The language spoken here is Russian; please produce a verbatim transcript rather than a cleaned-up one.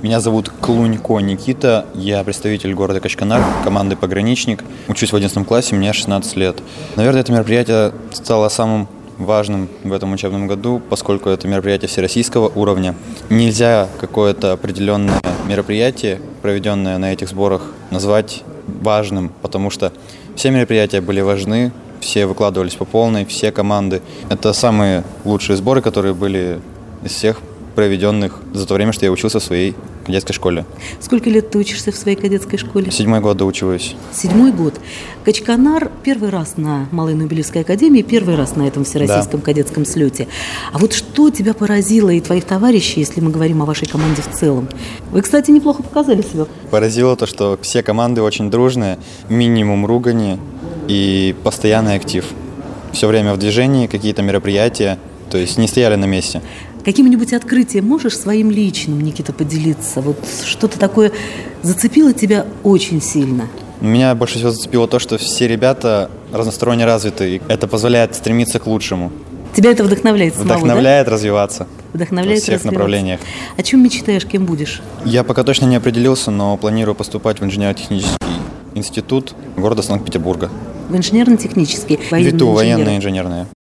Меня зовут Клунько Никита, я представитель города Качканар, команды «Пограничник». Учусь в одиннадцатом классе, мне шестнадцать лет. Наверное, это мероприятие стало самым важным в этом учебном году, поскольку это мероприятие всероссийского уровня. Нельзя какое-то определенное мероприятие, проведенное на этих сборах, назвать важным, потому что все мероприятия были важны, все выкладывались по полной, все команды. Это самые лучшие сборы, которые были из всех проведенных за то время, что я учился в своей кадетской школе. Сколько лет ты учишься в своей кадетской школе? Седьмой год доучиваюсь. Седьмой год. Качканар первый раз на Малой Нобелевской академии, первый раз на этом всероссийском да. кадетском слете. А вот что тебя поразило и твоих товарищей, если мы говорим о вашей команде в целом? Вы, кстати, неплохо показали себя. Поразило то, что все команды очень дружные, минимум ругани и постоянный актив. Все время в движении, какие-то мероприятия, то есть не стояли на месте. Каким-нибудь открытием можешь своим личным, Никита, поделиться? Вот что-то такое зацепило тебя очень сильно? Меня больше всего зацепило то, что все ребята разносторонне развиты, и это позволяет стремиться к лучшему. Тебя это вдохновляет самого, Вдохновляет да? развиваться. Вдохновляет во всех развиваться. направлениях. О чем мечтаешь, кем будешь? Я пока точно не определился, но планирую поступать в инженерно-технический институт города Санкт-Петербурга. В инженерно-технический? ВИТУ, военное инженерное.